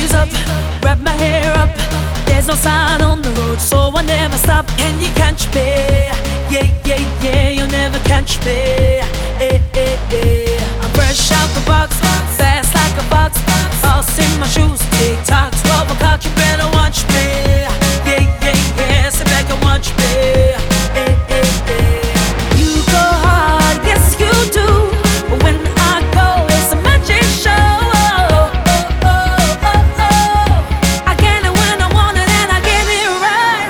raise up, wrap my hair up. There's no sign on the road, so I never stop. Can you catch me? Yeah, yeah, yeah, you'll never catch me. I'm fresh out the box, fast like a fox. False in my shoes, tick tock, 12 o'clock, you better watch me. Yeah, yeah, yeah, sit back and watch me. You go hard, yes you do. But when I go, it's a magic show. I get it when I want it and I get it right.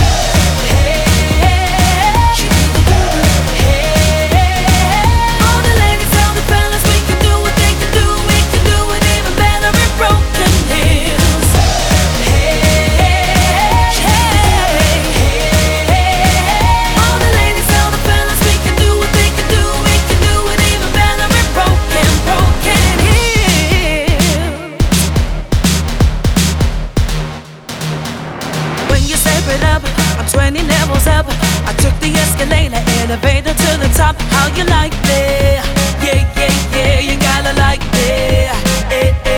All the ladies tell the fellas we can do what they can do. We can do it even better in Broken Hills. All the ladies tell the fellas we can do what they can do. We can do it even better in Broken Hills. When you step it up, I'm 20 levels up. I took the escalator, elevator to the top. How you like me? Yeah, yeah, yeah, you gotta like me.